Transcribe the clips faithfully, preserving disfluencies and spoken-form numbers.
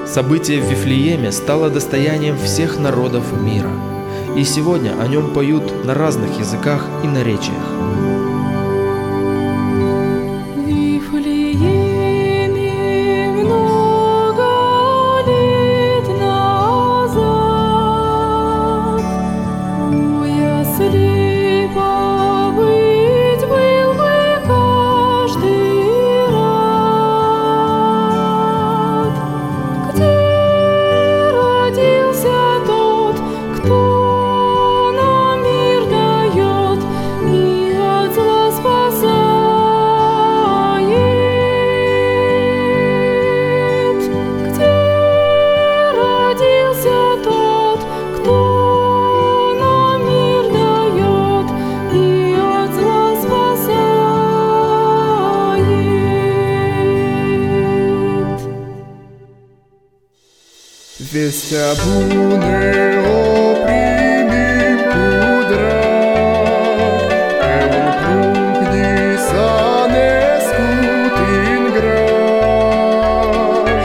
Событие в Вифлееме стало достоянием всех народов мира, и сегодня о нем поют на разных языках и наречиях. Весть об уне опримим кудра, eum pruncnis anescut in graj,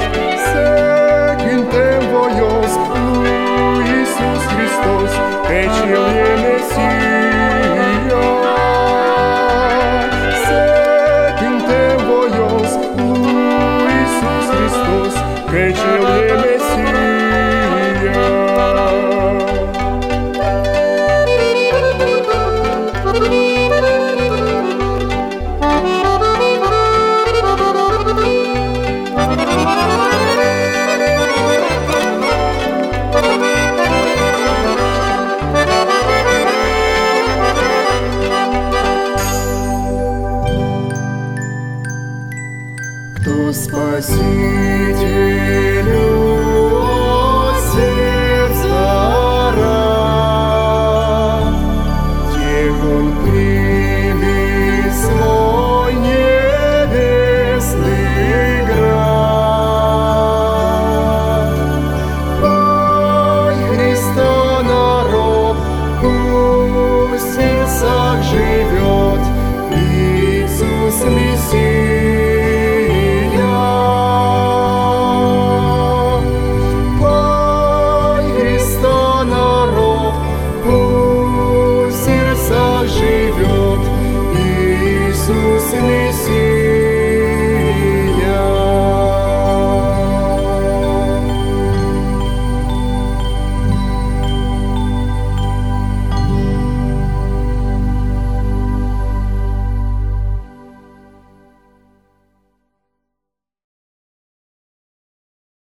sequintem voios lui Iisus Christos, ecce